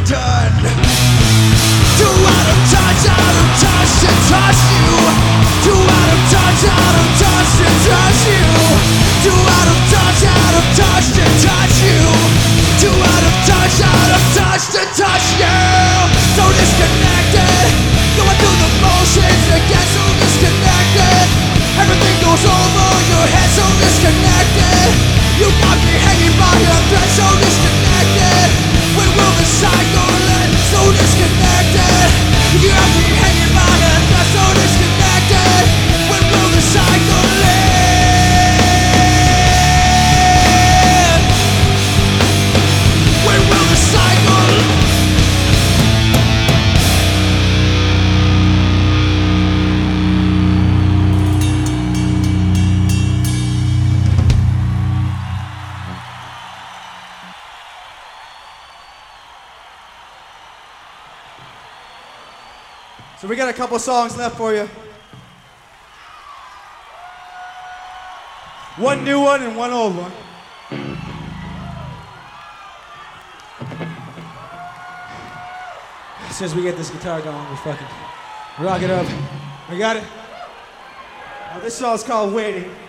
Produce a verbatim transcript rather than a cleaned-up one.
done. Too out of touch, out of touch to touch you. Too out of touch, out of touch to touch you. Too out of touch, out of touch to touch you. Too out of touch, out of touch to touch you. So disconnected, going through the motions again, so disconnected. Everything goes over your head, so disconnected. You got me hanging by a thread, so disconnected. When will the cycle end? So disconnected. You got me hanging by a thread, so disconnected. When will the cycle end? When will the cycle end? So we got a couple songs left for you. One new one and one old one. As soon as we get this guitar going, we fucking rock it up. We got it? Now this song's called Waiting.